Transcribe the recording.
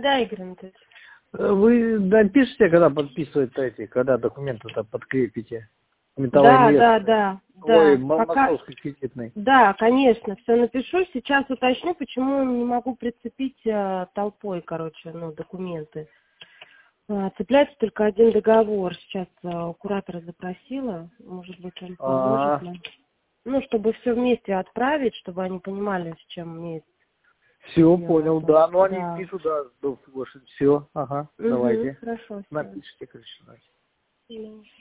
Да, Игорь Анатольевич. Вы напишите, когда подписываете эти, когда документы-то подкрепите? Да. Ой, Пока... московский кредитный. Да, конечно, все напишу. Сейчас уточню, почему не могу прицепить толпой, документы. Цепляется только один договор. Сейчас у куратора запросила. Может быть, он поможет нам. Чтобы все вместе отправить, чтобы они понимали, с чем имеет. Все, понял, да. Ну, они Да. пишут, да, все, ага, давайте. Хорошо. Напишите, короче, давайте.